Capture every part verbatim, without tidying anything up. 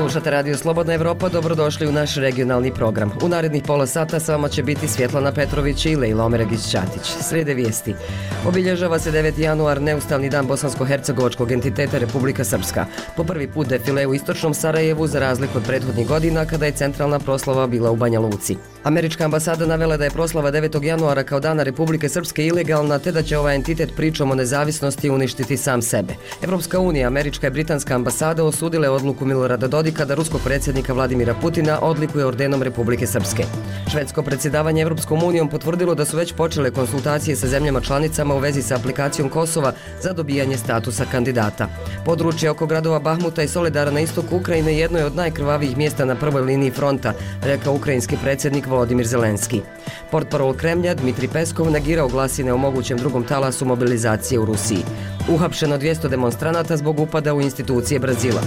Slušate Radio Slobodna Evropa, dobrodošli u naš regionalni program. U narednih pola sata s vama će biti Svjetlana Petrović i Lejla Omeragić-Ćatić. Slijede vijesti. Obilježava se deveti januar, neustavni dan bosansko-hercegovačkog entiteta Republika Srpska. Po prvi put defile u istočnom Sarajevu, za razliku od prethodnih godina kada je centralna proslava bila u Banja Luci. Američka ambasada navela da je proslava devetog januara kao dana Republike Srpske ilegalna, te da će ovaj entitet pričom o nezavisnosti uništiti sam sebe. Evropska unija, američka i britanska ambasada osudile odluku Milorada Dodika da ruskog predsjednika Vladimira Putina odlikuje ordenom Republike Srpske. Švedsko predsjedavanje Evropskom unijom potvrdilo da su već počele konsultacije sa zemljama članicama u vezi sa aplikacijom Kosova za dobijanje statusa kandidata. Područje oko gradova Bahmuta i Soledara na istoku Ukrajine jedno je od najkrvavijih mjesta na prvoj liniji fronta, rekao ukrajinski predsjednik Volodimir Zelenski. Portparol Kremlja Dmitrij Peskov negirao glasine o mogućem drugom talasu mobilizacije u Rusiji. Uhapšeno dvjesto demonstranata zbog upada u institucije Brazila.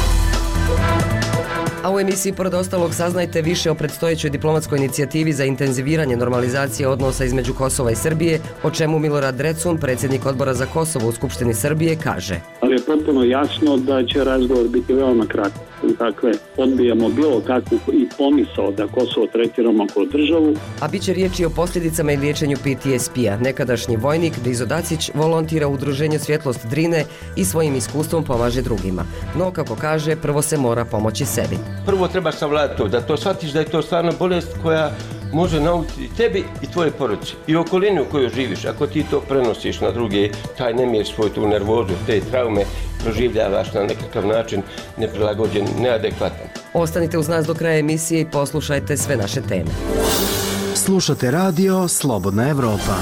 A u emisiji pored ostalog saznajte više o predstojećoj diplomatskoj inicijativi za intenziviranje normalizacije odnosa između Kosova i Srbije, o čemu Milorad Drecun, predsjednik odbora za Kosovo u Skupštini Srbije, kaže. Ali je potpuno jasno da će razgovor biti veoma kratak. Dakle, odbijamo bilo kakvu i pomisao da Kosovo tretiramo kao državu. A bit će riječi o posljedicama i liječenju P T S P-a. Nekadašnji vojnik Brizo Dacić volontira u udruženju Svjetlost Drine i svojim iskustvom pomaže drugima. No, kako kaže, prvo se mora pomoći sebi. Prvo treba savladati to, da to shvatiš da je to stvarno bolest koja može naučiti tebi i tvoje porodice i okolini u kojoj živiš. Ako ti to prenosiš na druge, taj nemir svoj tu nervozu, te traume proživljavaš na nekakav način neprilagođen, neadekvatan. Ostanite uz nas do kraja emisije i poslušajte sve naše teme. Slušate radio Slobodna Evropa.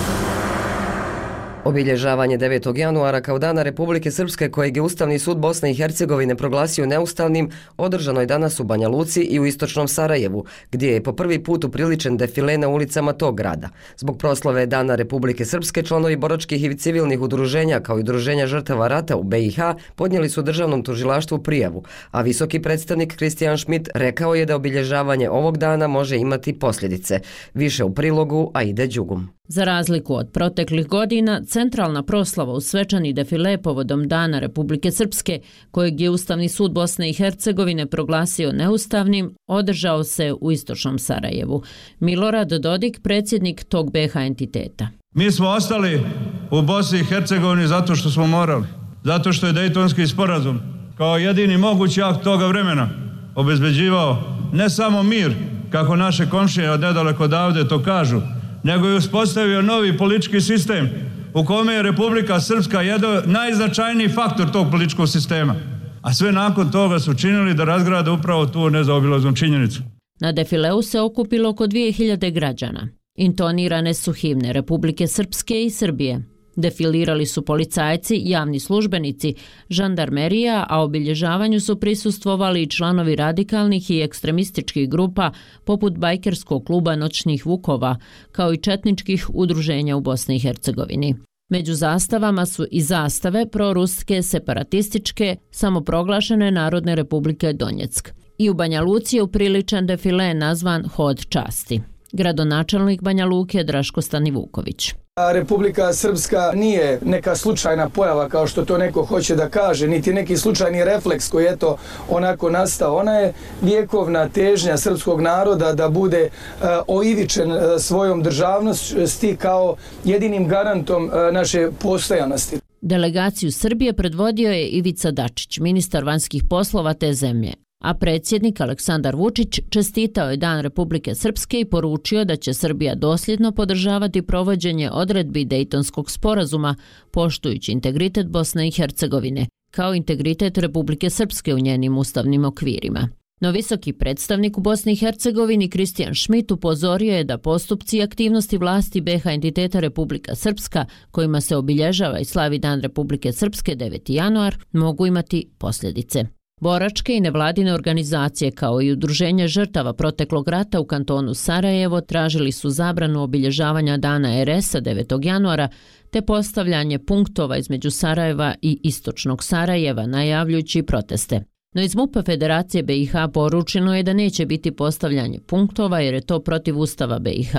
Obilježavanje devetog januara kao dana Republike Srpske, kojeg je Ustavni sud Bosne i Hercegovine proglasio neustavnim, održano je danas u Banja Luci i u istočnom Sarajevu, gdje je po prvi put upriličen defile na ulicama tog grada. Zbog proslave dana Republike Srpske, članovi boračkih i civilnih udruženja kao i udruženja žrtava rata u B i H podnijeli su državnom tužilaštvu prijavu, a visoki predstavnik Kristijan Šmit rekao je da obilježavanje ovog dana može imati posljedice. Više u prilogu Aide Đugum. Za razliku od proteklih godina, centralna proslava u svečani defile povodom Dana Republike Srpske, kojeg je Ustavni sud Bosne i Hercegovine proglasio neustavnim, održao se u istočnom Sarajevu. Milorad Dodik, predsjednik tog B i H entiteta. Mi smo ostali u Bosni i Hercegovini zato što smo morali, zato što je Dejtonski sporazum kao jedini mogući akt toga vremena obezbeđivao ne samo mir, kako naše komšije od nedaleko odavde to kažu, nego je uspostavio novi politički sistem u kome je Republika Srpska jedan najznačajniji faktor tog političkog sistema. A sve nakon toga su činili da razgrade upravo tu nezaobilaznu činjenicu. Na defileu se okupilo oko dvije hiljade građana. Intonirane su himne Republike Srpske i Srbije. Defilirali su policajci, javni službenici, žandarmerija, a obilježavanju su prisustvovali i članovi radikalnih i ekstremističkih grupa poput bajkerskog kluba Noćnih Vukova, kao i četničkih udruženja u Bosni i Hercegovini. Među zastavama su i zastave proruske, separatističke, samoproglašene Narodne republike Donjeck. I u Banja Luci je upriličen defile nazvan Hod časti. Gradonačelnik Banja Luke Draško Stanivuković. Republika Srpska nije neka slučajna pojava kao što to neko hoće da kaže, niti neki slučajni refleks koji je to onako nastao. Ona je vjekovna težnja srpskog naroda da bude uh, oivičen uh, svojom državnosti kao jedinim garantom uh, naše postojanosti. Delegaciju Srbije predvodio je Ivica Dačić, ministar vanjskih poslova te zemlje. A predsjednik Aleksandar Vučić čestitao je Dan Republike Srpske i poručio da će Srbija dosljedno podržavati provođenje odredbi Dejtonskog sporazuma, poštujući integritet Bosne i Hercegovine, kao integritet Republike Srpske u njenim ustavnim okvirima. No visoki predstavnik u Bosni i Hercegovini Kristijan Šmit upozorio je da postupci i aktivnosti vlasti B i H entiteta Republika Srpska, kojima se obilježava i slavi Dan Republike Srpske deveti januar, mogu imati posljedice. Boračke i nevladine organizacije kao i udruženje žrtava proteklog rata u kantonu Sarajevo tražili su zabranu obilježavanja Dana R S-a devetog januara te postavljanje punktova između Sarajeva i istočnog Sarajeva, najavljujući proteste. No iz MUP-a Federacije B i H poručeno je da neće biti postavljanje punktova jer je to protiv Ustava B i H.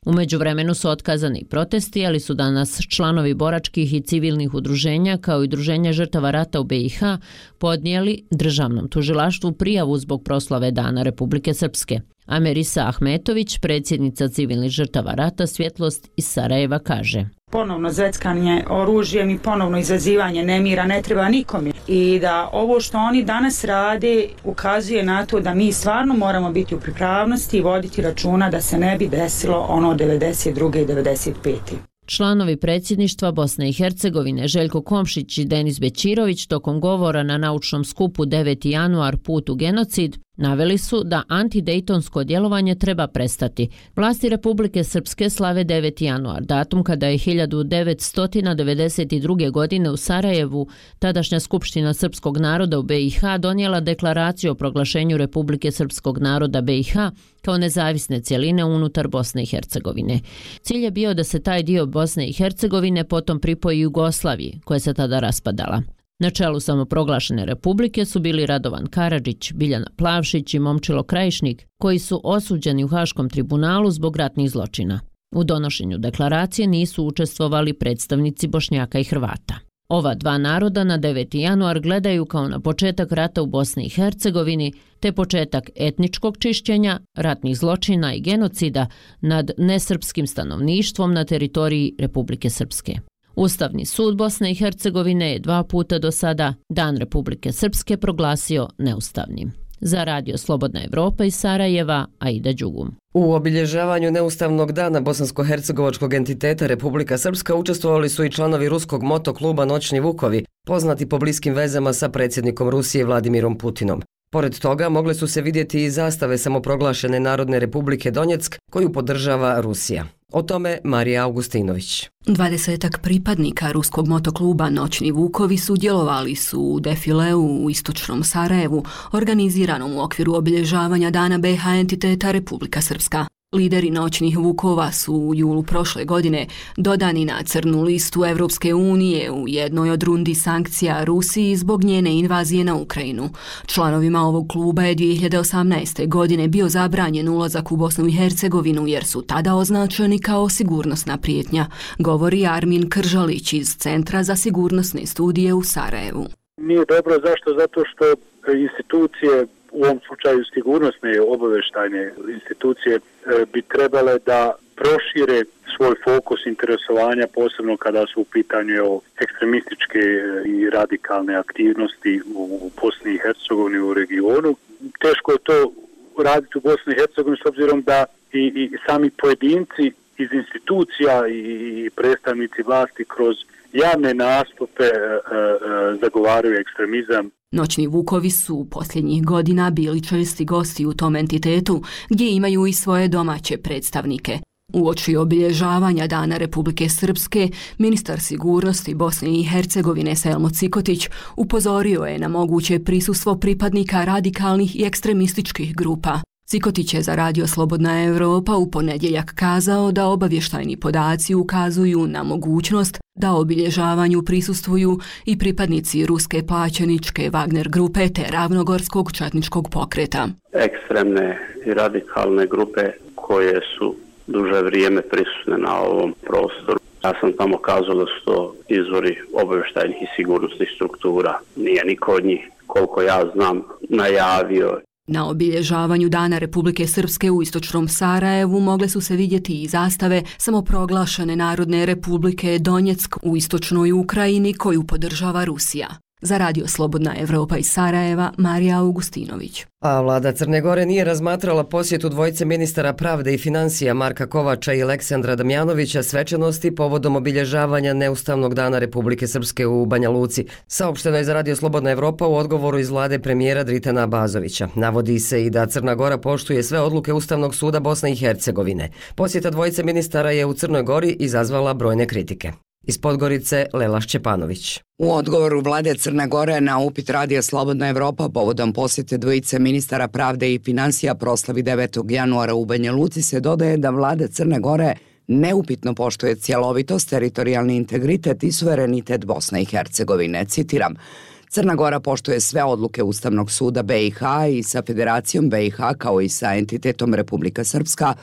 U međuvremenu su otkazani protesti, ali su danas članovi boračkih i civilnih udruženja kao i udruženja žrtava rata u B i H podnijeli državnom tužilaštvu prijavu zbog proslave Dana Republike Srpske. Amerisa Ahmetović, predsjednica civilnih žrtava rata Svjetlost iz Sarajeva, kaže: Ponovno zveckanje oružjem i ponovno izazivanje nemira ne treba nikome. I da ovo što oni danas rade ukazuje na to da mi stvarno moramo biti u pripravnosti i voditi računa da se ne bi desilo ono devedeset druge i devedeset pete Članovi predsjedništva Bosne i Hercegovine Željko Komšić i Denis Bećirović tokom govora na naučnom skupu deveti januar Put u genocid naveli su da antidejtonsko djelovanje treba prestati. Vlasti Republike Srpske slave deveti januar, datum kada je hiljadu devetsto devedeset druge. godine u Sarajevu tadašnja Skupština srpskog naroda u B i H donijela deklaraciju o proglašenju Republike Srpskog naroda B i H kao nezavisne cjeline unutar Bosne i Hercegovine. Cilj je bio da se taj dio Bosne i Hercegovine potom pripoji Jugoslaviji, koja se tada raspadala. Na čelu samoproglašene republike su bili Radovan Karadžić, Biljana Plavšić i Momčilo Krajišnik, koji su osuđeni u Haškom tribunalu zbog ratnih zločina. U donošenju deklaracije nisu učestvovali predstavnici Bošnjaka i Hrvata. Ova dva naroda na deveti januar gledaju kao na početak rata u Bosni i Hercegovini, te početak etničkog čišćenja, ratnih zločina i genocida nad nesrpskim stanovništvom na teritoriji Republike Srpske. Ustavni sud Bosne i Hercegovine je dva puta do sada Dan Republike Srpske proglasio neustavnim. Za Radio Slobodna Evropa iz Sarajeva, Aida Đugum. U obilježavanju neustavnog dana bosansko-hercegovačkog entiteta Republika Srpska učestvovali su i članovi ruskog motokluba Noćni Vukovi, poznati po bliskim vezama sa predsjednikom Rusije Vladimirom Putinom. Pored toga mogle su se vidjeti i zastave samoproglašene Narodne Republike Donjeck, koju podržava Rusija. O tome Marija Augustinović. Dvadesetak pripadnika ruskog motokluba Noćni Vukovi sudjelovali su u defileu u istočnom Sarajevu, organiziranom u okviru obilježavanja Dana B i H entiteta Republika Srpska. Lideri Noćnih Vukova su u julu prošle godine dodani na crnu listu Evropske unije u jednoj od rundi sankcija Rusiji zbog njene invazije na Ukrajinu. Članovima ovog kluba je dvije hiljade osamnaeste. godine bio zabranjen ulazak u Bosnu i Hercegovinu jer su tada označeni kao sigurnosna prijetnja, govori Armin Kržalić iz Centra za sigurnosne studije u Sarajevu. Nije dobro, zašto? Zato što institucije, u ovom slučaju sigurnosne obavještajne institucije, bi trebale da prošire svoj fokus interesovanja, posebno kada su u pitanju ekstremističke i radikalne aktivnosti u Bosni i Hercegovini, u regionu. Teško je to raditi u Bosni i Hercegovini s obzirom da i, i sami pojedinci iz institucija i predstavnici vlasti kroz javne nastupe e, e, zagovaraju ekstremizam. Noćni Vukovi su posljednjih godina bili česti gosti u tom entitetu, gdje imaju i svoje domaće predstavnike. Uoči obilježavanja Dana Republike Srpske, ministar sigurnosti Bosne i Hercegovine Selmo Cikotić upozorio je na moguće prisustvo pripadnika radikalnih i ekstremističkih grupa. Cikotić je za Radio Slobodna Evropa u ponedjeljak kazao da obavještajni podaci ukazuju na mogućnost da obilježavanju prisustvuju i pripadnici ruske plaćeničke Wagner grupe te Ravnogorskog četničkog pokreta. Ekstremne i radikalne grupe koje su duže vrijeme prisutne na ovom prostoru. Ja sam tamo kazao da su to izvori obavještajnih i sigurnosnih struktura. Nije niko od njih, koliko ja znam, najavio. Na obilježavanju Dana Republike Srpske u istočnom Sarajevu mogle su se vidjeti i zastave samoproglašene Narodne Republike Donjeck u istočnoj Ukrajini koju podržava Rusija. Za Radio Slobodna Evropa iz Sarajeva, Marija Augustinović. A vlada Crne Gore nije razmatrala posjetu dvojice ministara pravde i financija Marka Kovača i Aleksandra Damjanovića svečanosti povodom obilježavanja neustavnog dana Republike Srpske u Banja Luci. Saopšteno je za Radio Slobodna Evropa u odgovoru iz vlade premijera Dritana Abazovića. Navodi se i da Crna Gora poštuje sve odluke Ustavnog suda Bosne i Hercegovine. Posjeta dvojice ministara je u Crnoj Gori izazvala brojne kritike. Iz Podgorice, Lela Šćepanović. U odgovoru vlade Crne Gore na upit Radija Slobodna Evropa povodom posjete dvojice ministara pravde i financija proslavi devetog januara u Banja Luci se dodaje da vlada Crne Gore neupitno poštuje cjelovitost, teritorijalni integritet i suverenitet Bosne i Hercegovine. Citiram: Crna Gora poštuje sve odluke Ustavnog suda B i H i sa Federacijom B i H kao i sa entitetom Republika Srpska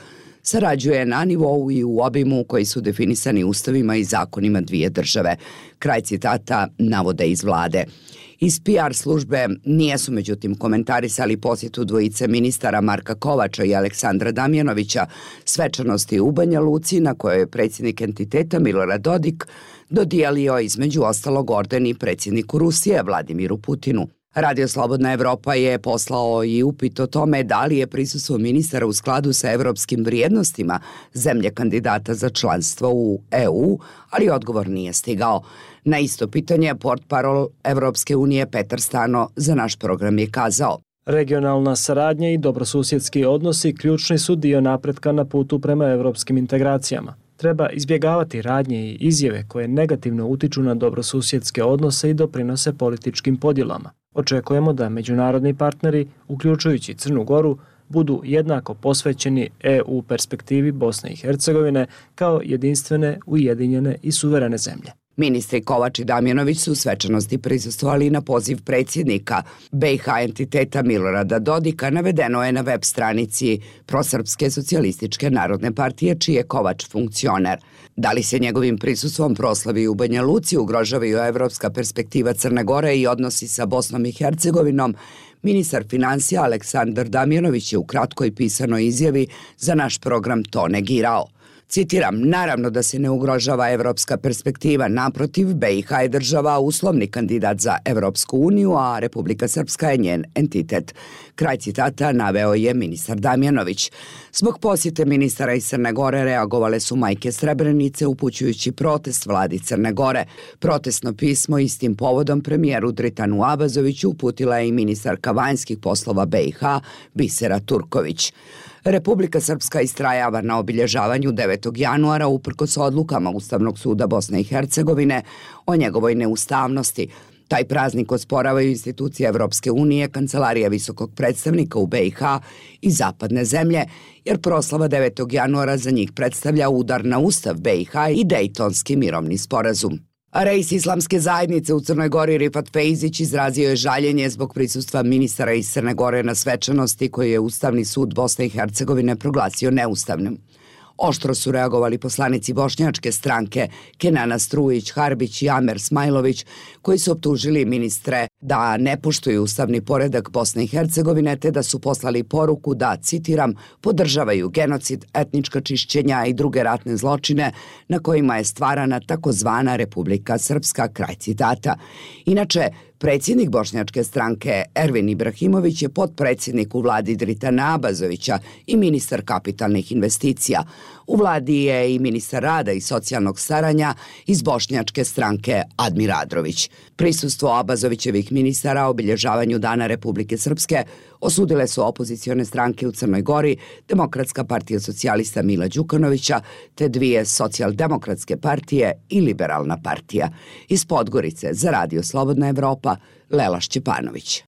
sarađuje na nivou i u obimu koji su definisani ustavima i zakonima dvije države. Kraj citata navode iz vlade. Iz P R službe nijesu međutim komentarisali posjetu dvojice ministara Marka Kovača i Aleksandra Damjanovića svečanosti u Banja Luci na kojoj je predsjednik entiteta Milorad Dodik dodijelio između ostalog orden i predsjedniku Rusije Vladimiru Putinu. Radio Slobodna Evropa je poslao i upit o tome da li je prisustvo ministara u skladu sa evropskim vrijednostima zemlje kandidata za članstvo u E U, ali odgovor nije stigao. Na isto pitanje portparol Evropske unije Petar Stano za naš program je kazao: regionalna saradnja i dobrosusjedski odnosi ključni su dio napretka na putu prema evropskim integracijama. Treba izbjegavati radnje i izjave koje negativno utiču na dobrosusjedske odnose i doprinose političkim podjelama. Očekujemo da međunarodni partneri, uključujući Crnu Goru, budu jednako posvećeni E U perspektivi Bosne i Hercegovine kao jedinstvene, ujedinjene i suverene zemlje. Ministri Kovač i Damjanović su svečanosti prisustvovali na poziv predsjednika B i H entiteta Milorada Dodika, navedeno je na web stranici Prosrpske socijalističke narodne partije, čiji je Kovač funkcioner. Da li se njegovim prisustvom proslavi u Banja Luci ugrožavaju evropska perspektiva Crne Gore i odnosi sa Bosnom i Hercegovinom, ministar financija Aleksandar Damjanović je u kratkoj pisanoj izjavi za naš program to negirao. Citiram, naravno da se ne ugrožava evropska perspektiva, naprotiv, B i H je država uslovni kandidat za Evropsku uniju, a Republika Srpska je njen entitet. Kraj citata naveo je ministar Damjanović. Zbog posjete ministara iz Crne Gore reagovale su majke Srebrenice upućujući protest vladi Crne Gore. Protestno pismo istim povodom premijeru Dritanu Abazoviću uputila je i ministarka vanjskih poslova B i H Bisera Turković. Republika Srpska istrajava na obilježavanju devetog januara uprkos odlukama Ustavnog suda Bosne i Hercegovine o njegovoj neustavnosti. Taj praznik osporavaju institucije Evropske unije, Kancelarija visokog predstavnika u B i H i zapadne zemlje, jer proslava devetog januara za njih predstavlja udar na Ustav B i H i Dejtonski mirovni sporazum. Reis islamske zajednice u Crnoj Gori Rifat Fejzić izrazio je žaljenje zbog prisustva ministara iz Crne Gore na svečanosti koju je Ustavni sud Bosne i Hercegovine proglasio neustavnim. Oštro su reagovali poslanici bošnjačke stranke Kenana Strujić, Harbić i Amer Smajlović, koji su optužili ministre da ne poštuju ustavni poredak Bosne i Hercegovine te da su poslali poruku da, citiram, podržavaju genocid, etnička čišćenja i druge ratne zločine na kojima je stvarana takozvana Republika Srpska, kraj citata. Inače, predsjednik bošnjačke stranke Ervin Ibrahimović je potpredsjednik u vladi Dritana Abazovića i ministar kapitalnih investicija. U vladi je i ministar rada i socijalnog staranja iz bošnjačke stranke Admir Adrović. Prisustvo Abazovićevih ministara obilježavanju Dana Republike Srpske osudile su opozicione stranke u Crnoj Gori, Demokratska partija socijalista Mila Đukanovića, te dvije socijaldemokratske partije i Liberalna partija. Iz Podgorice za Radio Slobodna Evropa, Lela Šćepanović.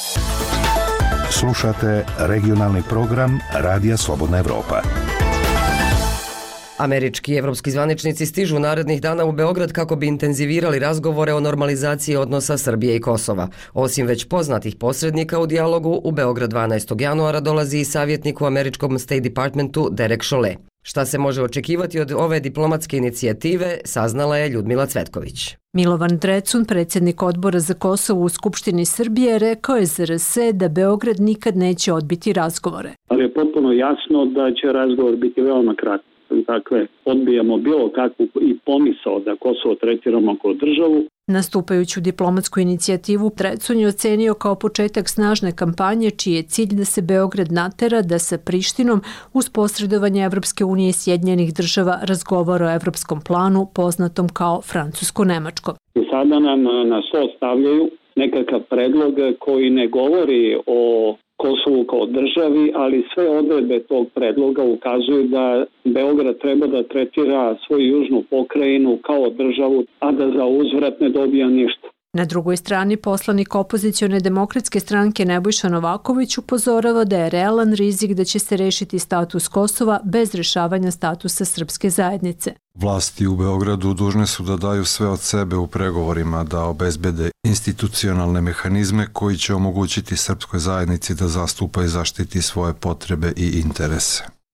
Slušate regionalni program Radija Slobodna Evropa. Američki i evropski zvaničnici stižu narednih dana u Beograd kako bi intenzivirali razgovore o normalizaciji odnosa Srbije i Kosova. Osim već poznatih posrednika u dijalogu, u Beograd dvanaestog januara dolazi i savjetnik u američkom State Departmentu Derek Chollet. Šta se može očekivati od ove diplomatske inicijative, saznala je Ljudmila Cvetković. Milovan Drecun, predsjednik odbora za Kosovo u Skupštini Srbije, rekao je Z R S da Beograd nikad neće odbiti razgovore. Ali je potpuno jasno da će razgovor biti veoma kratak. Dakle, odbijamo bilo kakvu i pomisao da Kosovo tretiramo kao državu. Nastupajuću diplomatsku inicijativu Drecun je ocenio kao početak snažne kampanje čiji je cilj da se Beograd natera da sa Prištinom uz posredovanje Evropske unije i Sjedinjenih država razgovara o evropskom planu poznatom kao francusko-nemačko. I sada nam na sto stavljaju nekakav predlog koji ne govori o Kosovu kao državi, ali sve odredbe tog predloga ukazuju da Beograd treba da tretira svoju južnu pokrajinu kao državu, a da za uzvrat ne dobija ništa. Na drugoj strani poslanik opozicione demokratske stranke Nebojša Novaković upozorava da je realan rizik da će se rešiti status Kosova bez rešavanja statusa srpske zajednice. Vlasti u Beogradu dužne su da daju sve od sebe u pregovorima da obezbede institucionalne mehanizme koji će omogućiti srpskoj zajednici da zastupa i zaštiti svoje potrebe i interese.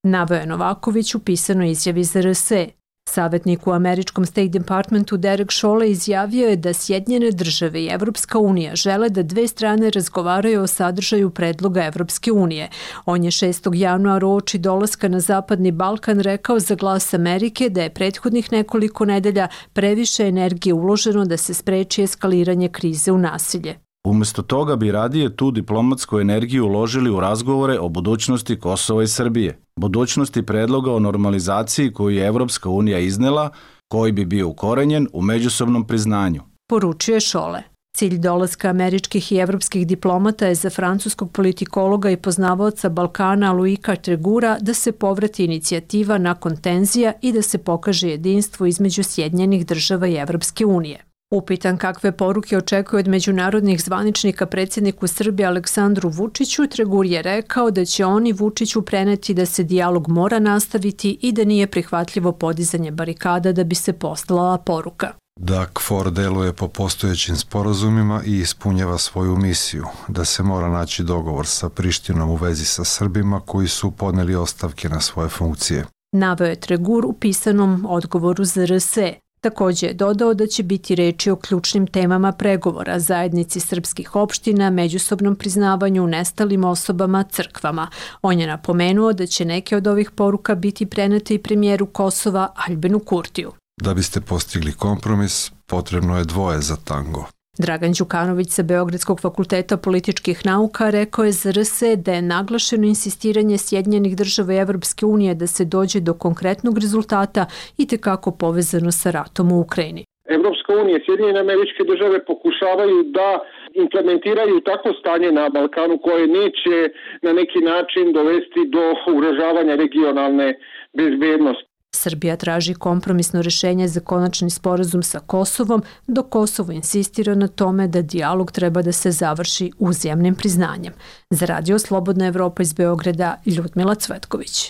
Naveo je Novaković u pisanoj izjavi za R S E. Savjetnik u američkom State Departmentu Derek Chollet izjavio je da Sjedinjene države i Evropska unija žele da dve strane razgovaraju o sadržaju predloga Evropske unije. On je šestog januara uoči dolaska na Zapadni Balkan rekao za Glas Amerike da je prethodnih nekoliko nedelja previše energije uloženo da se spreči eskaliranje krize u nasilje. Umesto toga bi radije tu diplomatsku energiju uložili u razgovore o budućnosti Kosova i Srbije, budućnosti predloga o normalizaciji koju je Evropska unija iznela, koji bi bio ukorenjen u međusobnom priznanju. Poručio je Chollet. Cilj dolaska američkih i evropskih diplomata je za francuskog politikologa i poznavaoca Balkana Loïka Tregura da se povrati inicijativa nakon tenzija i da se pokaže jedinstvo između Sjedinjenih država i Evropske unije. Upitan kakve poruke očekuje od međunarodnih zvaničnika predsjedniku Srbije Aleksandru Vučiću, Tregur je rekao da će oni Vučiću preneti da se dijalog mora nastaviti i da nije prihvatljivo podizanje barikada da bi se poslala poruka. Da K F O R deluje po postojećim sporazumima i ispunjava svoju misiju, da se mora naći dogovor sa Prištinom u vezi sa Srbima koji su podneli ostavke na svoje funkcije. Naveo je Tregur u pisanom odgovoru za R S E. Također je dodao da će biti reči o ključnim temama pregovora, zajednici srpskih opština, međusobnom priznavanju, nestalim osobama, crkvama. On je napomenuo da će neke od ovih poruka biti prenete i premijeru Kosova Aljbinu Kurtiju. Da biste postigli kompromis, potrebno je dvoje za tango. Dragan Đukanović sa Beogradskog fakulteta političkih nauka rekao je za R S E da je naglašeno insistiranje Sjedinjenih država i Evropske unije da se dođe do konkretnog rezultata i tekako povezano sa ratom u Ukrajini. Evropska unija i Sjedinjene američke države pokušavaju da implementiraju takvo stanje na Balkanu koje neće na neki način dovesti do ugrožavanja regionalne bezbednosti. Srbija traži kompromisno rješenje za konačni sporazum sa Kosovom, dok Kosovo insistira na tome da dijalog treba da se završi uzajamnim priznanjem. Za Radio Slobodna Evropa iz Beograda, Ljudmila Cvetković.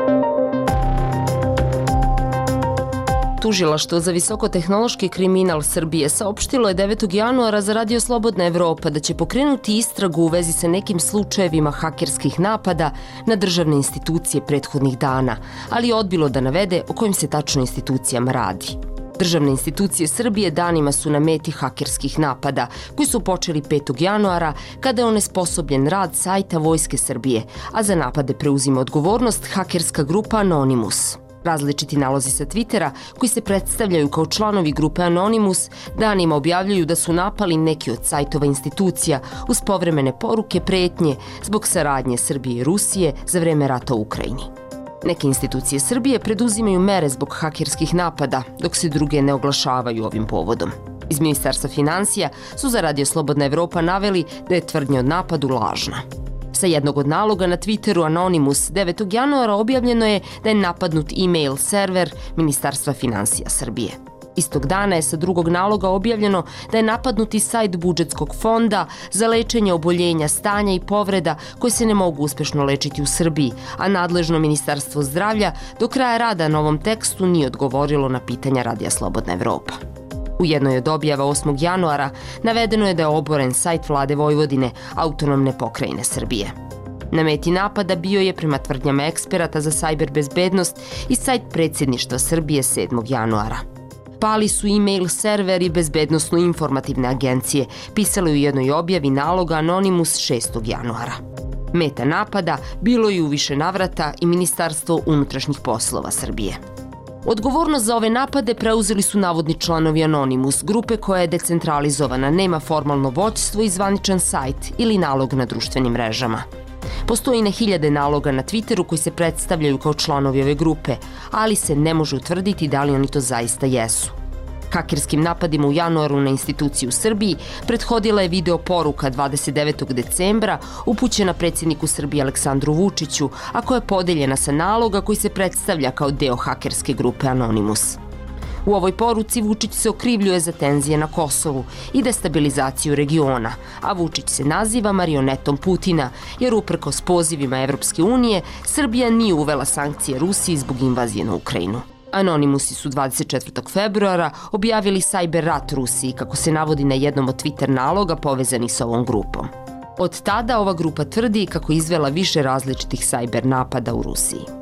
Tužilaštvo za visokotehnološki kriminal Srbije saopštilo je devetog januara za Radio Slobodna Evropa da će pokrenuti istragu u vezi sa nekim slučajevima hakerskih napada na državne institucije prethodnih dana, ali je odbilo da navede o kojim se tačno institucijama radi. Državne institucije Srbije danima su na meti hakerskih napada, koji su počeli petog januara kada je onesposobljen rad sajta Vojske Srbije, a za napade preuzima odgovornost hakerska grupa Anonymous. Različiti nalozi sa Twittera, koji se predstavljaju kao članovi grupe Anonymous, danima objavljuju da su napali neki od sajtova institucija uz povremene poruke pretnje zbog saradnje Srbije i Rusije za vreme rata u Ukrajini. Neke institucije Srbije preduzimaju mere zbog hakerskih napada, dok se druge ne oglašavaju ovim povodom. Iz Ministarstva financija su za Radio Slobodna Evropa naveli da je tvrdnja od napadu lažna. Sa jednog od naloga na Twitteru Anonymous devetog januara objavljeno je da je napadnut e-mail server Ministarstva financija Srbije. Istog dana je sa drugog naloga objavljeno da je napadnut i sajt budžetskog fonda za lečenje oboljenja, stanja i povreda koje se ne mogu uspešno lečiti u Srbiji, a nadležno Ministarstvo zdravlja do kraja rada na ovom tekstu nije odgovorilo na pitanja Radija Slobodna Evropa. U jednoj od objava osmog januara navedeno je da je oboren sajt Vlade Vojvodine, autonomne pokrajine Srbije. Na meti napada bio je, prema tvrdnjama eksperata za sajber bezbednost, i sajt predsjedništva Srbije sedmog januara. Pali su e-mail server i bezbednostno-informativne agencije, pisali u jednoj objavi naloga Anonymous šestog januara. Meta napada bilo je u više navrata i Ministarstvo unutrašnjih poslova Srbije. Odgovornost za ove napade preuzeli su navodni članovi Anonymous, grupe koja je decentralizovana, nema formalno vođstvo i zvaničan sajt ili nalog na društvenim mrežama. Postoji na hiljade naloga na Twitteru koji se predstavljaju kao članovi ove grupe, ali se ne može utvrditi da li oni to zaista jesu. Hakerskim napadima u januaru na instituciju u Srbiji prethodila je video poruka dvadeset devetog decembra upućena predsjedniku Srbije Aleksandru Vučiću, a koja je podeljena sa naloga koji se predstavlja kao deo hakerske grupe Anonymous. U ovoj poruci Vučić se okrivljuje za tenzije na Kosovu i destabilizaciju regiona, a Vučić se naziva marionetom Putina, jer uprkos pozivima Evropske unije, Srbija nije uvela sankcije Rusiji zbog invazije na Ukrajinu. Anonymousi su dvadeset četvrtog februara objavili sajber rat Rusiji, kako se navodi na jednom od Twitter naloga povezani sa ovom grupom. Od tada ova grupa tvrdi kako je izvela više različitih sajber napada u Rusiji.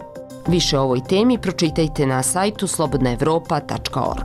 Više o ovoj temi pročitajte na sajtu slobodna evropa tačka org.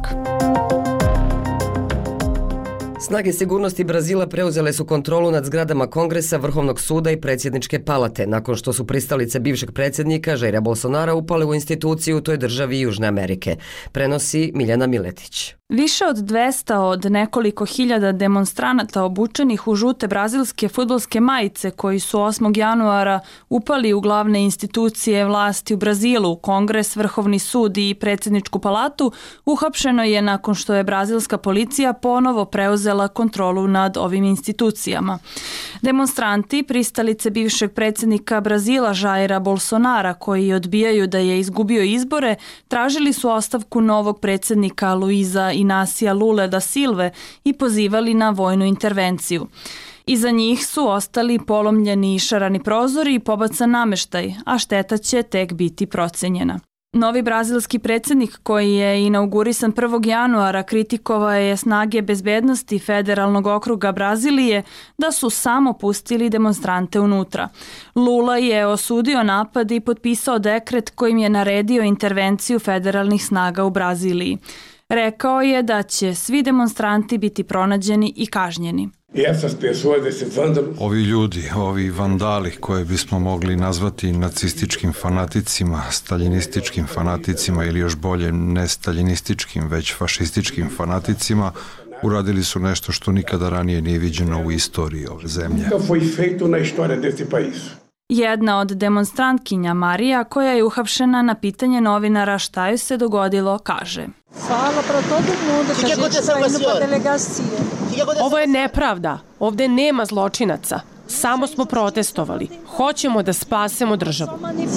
Snage sigurnosti Brazila preuzele su kontrolu nad zgradama Kongresa, Vrhovnog suda i predsjedničke palate, nakon što su pristalice bivšeg predsjednika Jaira Bolsonara upale u instituciju u toj državi Južne Amerike. Prenosi Miljana Miletić. Više od dvesta od nekoliko hiljada demonstranata obučenih u žute brazilske fudbalske majice koji su osmog januara upali u glavne institucije vlasti u Brazilu, Kongres, Vrhovni sud i predsjedničku palatu, uhapšeno je nakon što je brazilska policija ponovo preuzela kontrolu nad ovim institucijama. Demonstranti, pristalice bivšeg predsjednika Brazila Jaira Bolsonara, koji odbijaju da je izgubio izbore, tražili su ostavku novog predsjednika Luiza Inácia Lule da Silve i pozivali na vojnu intervenciju. Iza njih su ostali polomljeni i šarani prozori i pobacan nameštaj, a šteta će tek biti procenjena. Novi brazilski predsjednik koji je inaugurisan prvog januara kritikovao je snage bezbednosti federalnog okruga Brazilije da su samo pustili demonstrante unutra. Lula je osudio napad i potpisao dekret kojim je naredio intervenciju federalnih snaga u Braziliji. Rekao je da će svi demonstranti biti pronađeni i kažnjeni. Ovi ljudi, ovi vandali koje bismo mogli nazvati nacističkim fanaticima, staljinističkim fanaticima ili još bolje ne staljinističkim, već fašističkim fanaticima, uradili su nešto što nikada ranije nije viđeno u istoriji ove zemlje. Jedna od demonstrantkinja Marija, koja je uhapšena na pitanje novinara šta joj se dogodilo, kaže: Ovo je nepravda. Ovde nema zločinaca. Samo smo protestovali. Hoćemo da spasemo državu.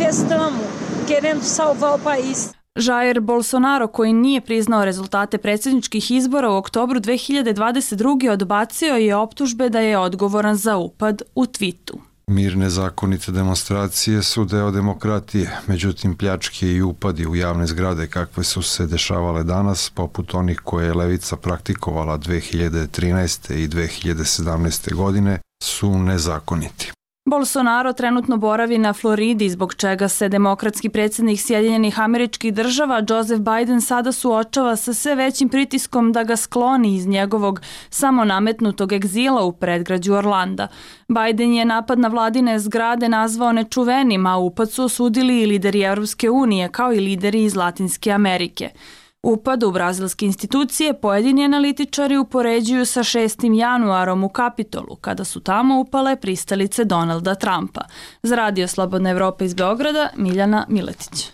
Jair Bolsonaro, koji nije priznao rezultate predsjedničkih izbora u oktobru dve hiljade dvadeset druge. odbacio je optužbe da je odgovoran za upad u tvitu. Mirne zakonite demonstracije su deo demokratije, međutim pljačke i upadi u javne zgrade kakve su se dešavale danas, poput onih koje je levica praktikovala dve hiljade trinaeste. i dve hiljade sedamnaeste. godine, su nezakoniti. Bolsonaro trenutno boravi na Floridi, zbog čega se demokratski predsjednik Sjedinjenih Američkih Država Joseph Biden sada suočava sa sve većim pritiskom da ga skloni iz njegovog samonametnutog egzila u predgrađu Orlanda. Biden je napad na vladine zgrade nazvao nečuvenim, a upad su osudili i lideri Europske unije kao i lideri iz Latinske Amerike. Upad u brazilske institucije pojedini analitičari upoređuju sa šestim januarom u Kapitolu, kada su tamo upale pristalice Donalda Trumpa. Za Radio Slobodna Evropa iz Beograda, Miljana Miletić.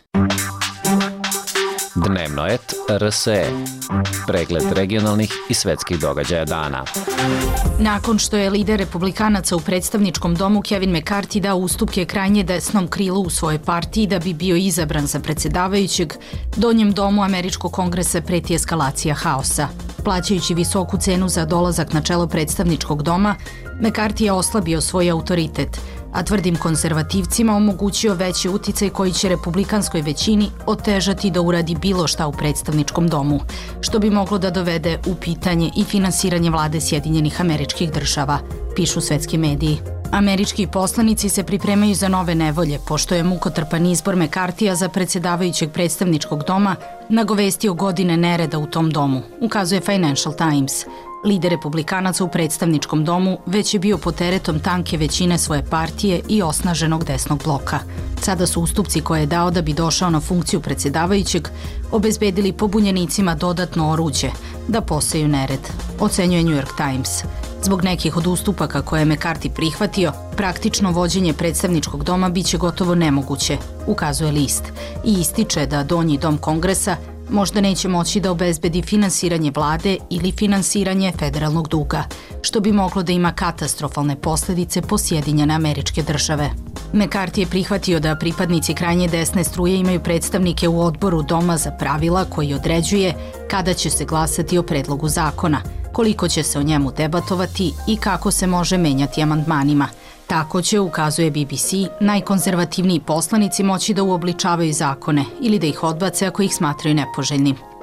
Dnevnoet R S E. Pregled regionalnih i svetskih događaja dana. Nakon što je lider republikanaca u predstavničkom domu Kevin McCarthy dao ustupke krajnje desnom krilu u svojoj partiji da bi bio izabran za predsjedavajućeg, donjem domu Američkog kongresa preti eskalacija haosa. Plaćajući visoku cenu za dolazak na čelo predstavničkog doma, McCarthy je oslabio svoj autoritet, a tvrdim konzervativcima omogućio veći uticaj koji će republikanskoj većini otežati da uradi bilo šta u predstavničkom domu, što bi moglo da dovede u pitanje i finansiranje vlade Sjedinjenih Američkih Država, pišu svetski mediji. Američki poslanici se pripremaju za nove nevolje, pošto je mukotrpan izbor McCarthyja za predsjedavajućeg predstavničkog doma nagovestio godine nereda u tom domu, ukazuje Financial Times. Lider republikanaca u predstavničkom domu već je bio pod teretom tanke većine svoje partije i osnaženog desnog bloka. Sada su ustupci koje je dao da bi došao na funkciju predsjedavajućeg obezbedili pobunjenicima dodatno oruđe da poseju nered, ocenjuje New York Times. Zbog nekih od ustupaka koje je McCarthy prihvatio, praktično vođenje predstavničkog doma biće gotovo nemoguće, ukazuje list, i ističe da donji dom kongresa možda neće moći da obezbedi finansiranje vlade ili finansiranje federalnog duga, što bi moglo da ima katastrofalne posljedice po Sjedinjene Američke Države. McCarthy je prihvatio da pripadnici krajnje desne struje imaju predstavnike u odboru Doma za pravila koji određuje kada će se glasati o predlogu zakona, koliko će se o njemu debatovati i kako se može menjati amandmanima. Tako će, ukazuje B B C, najkonzervativniji poslanici moći da uobličavaju zakone ili da ih odbace ako ih smatraju nepoželjnim.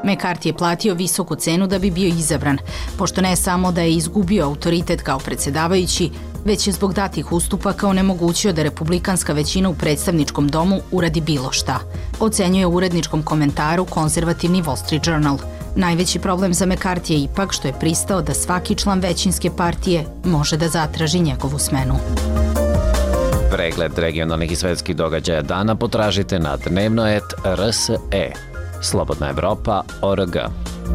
McCarthy je platio visoku cenu da bi bio izabran, pošto ne samo da je izgubio autoritet kao predsjedavajući, već je zbog datih ustupaka onemogućio da republikanska većina u predstavničkom domu uradi bilo šta, ocenjuje u uredničkom komentaru konzervativni Wall Street Journal. Najveći problem za McCarthy je ipak što je pristao da svaki član većinske partije može da zatraži njegovu smenu. Pregled regionalnih i svetskih događaja dana potražite na dnevnoet R S E. Slobodna Evropa точка о р г.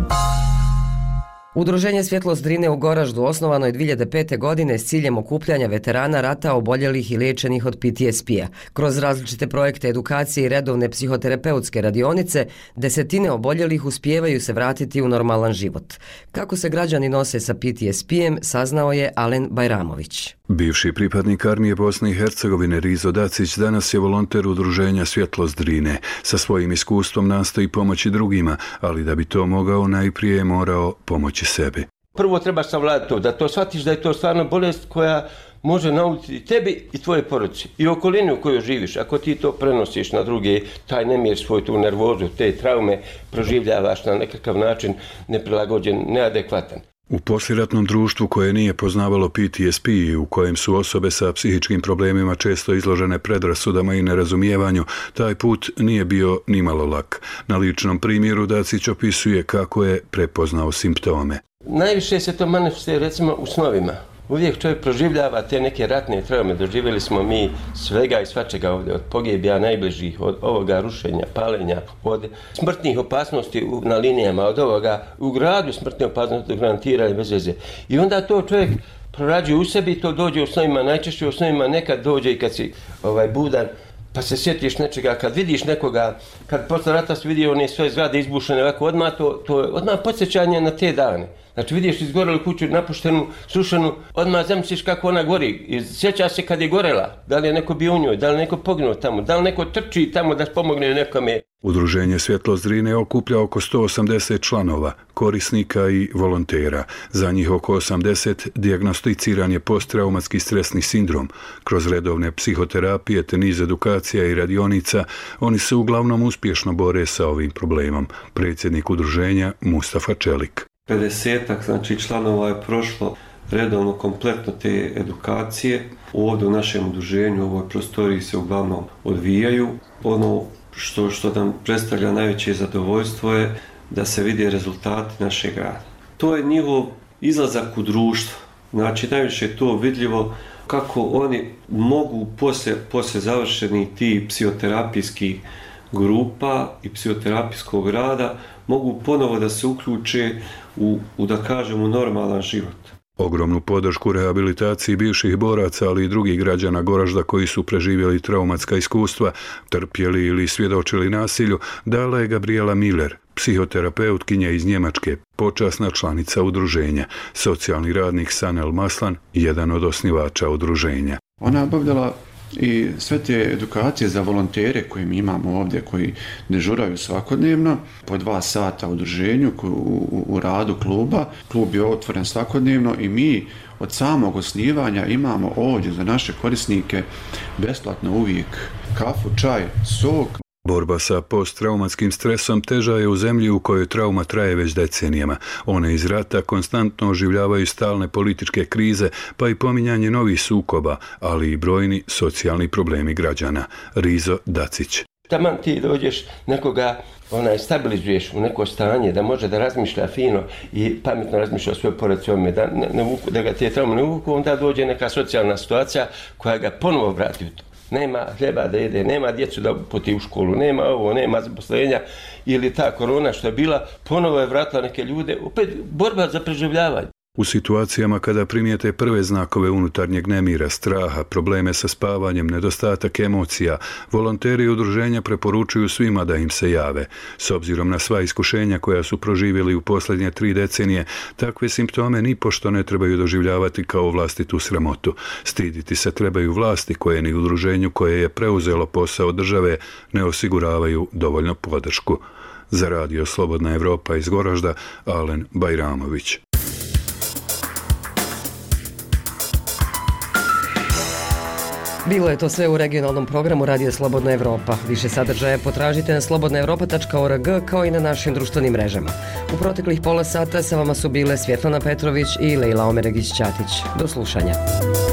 Udruženje Svjetlost Drine u Goraždu osnovano je dvije hiljade pete. godine s ciljem okupljanja veterana rata, oboljelih i liječenih od P T S P-a. Kroz različite projekte edukacije i redovne psihoterapeutske radionice, desetine oboljelih uspijevaju se vratiti u normalan život. Kako se građani nose sa P T S P-em, saznao je Alen Bajramović. Bivši pripadnik armije Bosne i Hercegovine Rizo Dacić danas je volonter udruženja Svjetlost Drine. Sa svojim iskustvom nastoji pomoći drugima, ali da bi to mogao najprije je morao pomoći sebi. Prvo treba savladati to, da to shvatiš da je to stvarno bolest koja može nauditi tebi i tvoje porodici i okolini u kojoj živiš. Ako ti to prenosiš na druge, taj nemir svoj, tu nervozu, te traume proživljavaš na nekakav način neprilagođen, neadekvatan. U posliratnom društvu koje nije poznavalo P T S P i u kojem su osobe sa psihičkim problemima često izložene predrasudama i nerazumijevanju, taj put nije bio nimalo lak. Na ličnom primjeru Dacić opisuje kako je prepoznao simptome. Najviše se to manifestuje recimo u snovima. Uvijek čovjek proživljava te neke ratne traume. Doživjeli smo mi svega i svačega ovdje, od pogibija najbližih, od ovoga rušenja, palenja, od smrtnih opasnosti na linijama, od ovoga u gradu smrtne opasnosti garantirali bez veze. I onda to čovjek prorađuje u sebi, to dođe u snovima, najčešće u snovima nekad dođe i kad si ovaj, budan, pa se sjetiš nečega, kad vidiš nekoga, kad posle rata si vidio one svoje zgrade izbušene ovako, odmah to, to je odmah podsjećanje na te dane. Znači vidiš izgorelu kuću, napuštenu, srušenu, odmah zamisliš kako ona gori. I sjeća se kad je gorela, da li je neko bio u njoj, da li je neko poginuo tamo, da li neko trči tamo da pomogne nekome. Udruženje Svjetlost Drine okuplja oko sto osamdeset članova, korisnika i volontera. Za njih oko osamdeset dijagnosticiran je posttraumatski stresni sindrom. Kroz redovne psihoterapije te niz edukacija i radionica oni se uglavnom uspješno bore sa ovim problemom. Predsjednik udruženja Mustafa Čelik. pedesetak znači članova je prošlo redovno kompletno te edukacije. Ovdje u našem udruženju, u ovoj prostoriji se uglavnom odvijaju. Ono što, što nam predstavlja najveće zadovoljstvo je da se vide rezultati našeg rada. To je njihov izlazak u društvo. Znači najviše je to vidljivo kako oni mogu poslije, poslije završenih ti psihoterapijskih grupa i psihoterapijskog rada mogu ponovo da se uključe u, u da kažemo, normalan život. Ogromnu podršku rehabilitaciji bivših boraca, ali i drugih građana Goražda koji su preživjeli traumatska iskustva, trpjeli ili svjedočili nasilju, dala je Gabriela Miller, psihoterapeutkinja iz Njemačke, počasna članica udruženja. Socijalni radnik Sanel Maslan, jedan od osnivača udruženja. Ona obavljala i sve te edukacije za volontere koje mi imamo ovdje, koji dežuraju svakodnevno, po dva sata u udruženju, u, u, u radu kluba. Klub je otvoren svakodnevno i mi od samog osnivanja imamo ovdje za naše korisnike besplatno uvijek kafu, čaj, sok. Borba sa posttraumatskim stresom teža je u zemlji u kojoj trauma traje već decenijama. One iz rata konstantno oživljavaju stalne političke krize, pa i pominjanje novih sukoba, ali i brojni socijalni problemi građana. Rizo Dacić. Taman ti dođeš nekoga, onaj, stabilizuješ u neko stanje da može da razmišlja fino i pametno razmišlja o svojoj porodici, da, ne, ne vuku, da ga te traume ne vuku, onda dođe neka socijalna situacija koja ga ponovo vrati u to. Nema hljeba da jede, nema djecu da puti u školu, nema ovo, nema zaposlenja ili ta korona što je bila, ponovo je vratila neke ljude, opet borba za preživljavanje. U situacijama kada primijete prve znakove unutarnjeg nemira, straha, probleme sa spavanjem, nedostatak emocija, volonteri udruženja preporučuju svima da im se jave. S obzirom na sva iskušenja koja su proživjeli u posljednje tri decenije, takve simptome nipošto ne trebaju doživljavati kao vlastitu sramotu. Stiditi se trebaju vlasti koje ni udruženju koje je preuzelo posao države ne osiguravaju dovoljno podršku. Za radio Slobodna Evropa iz Goražda, Alen Bajramović. Bilo je to sve u regionalnom programu Radija Slobodna Evropa. Više sadržaja potražite na slobodna evropa tačka org kao i na našim društvenim mrežama. U proteklih pola sata sa vama su bile Svjetlana Petrović i Lejla Omeregić-Ćatić. Do slušanja.